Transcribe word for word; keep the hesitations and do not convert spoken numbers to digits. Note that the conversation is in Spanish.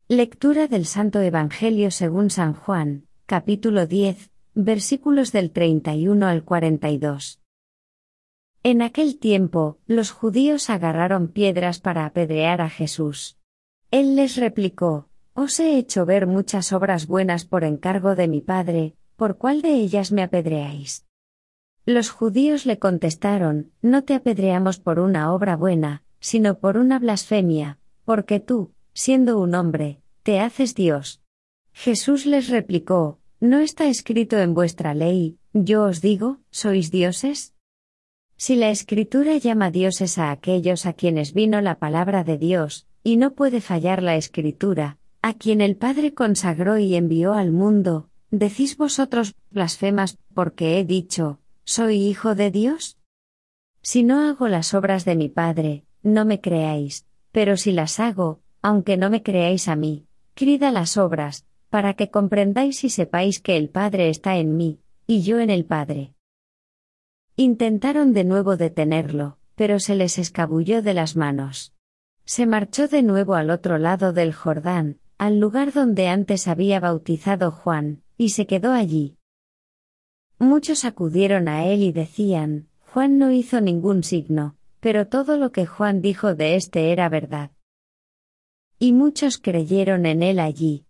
Lectura del Santo Evangelio según San Juan, capítulo diez, versículos del treinta y uno al cuarenta y dos. En aquel tiempo, los judíos agarraron piedras para apedrear a Jesús. Él les replicó: «Os he hecho ver muchas obras buenas por encargo de mi Padre, ¿por cuál de ellas me apedreáis?». Los judíos le contestaron: «No te apedreamos por una obra buena, sino por una blasfemia, porque tú, siendo un hombre, te haces Dios». Jesús les replicó: «¿No está escrito en vuestra ley, yo os digo, sois dioses?». Si la Escritura llama dioses a aquellos a quienes vino la palabra de Dios, y no puede fallar la Escritura, a quien el Padre consagró y envió al mundo, ¿decís vosotros, blasfemas, porque he dicho, soy hijo de Dios? Si no hago las obras de mi Padre, no me creáis, pero si las hago, aunque no me creáis a mí, creed a las obras, para que comprendáis y sepáis que el Padre está en mí, y yo en el Padre. Intentaron de nuevo detenerlo, pero se les escabulló de las manos. Se marchó de nuevo al otro lado del Jordán, al lugar donde antes había bautizado Juan, y se quedó allí. Muchos acudieron a él y decían: «Juan no hizo ningún signo, pero todo lo que Juan dijo de éste era verdad». Y muchos creyeron en él allí,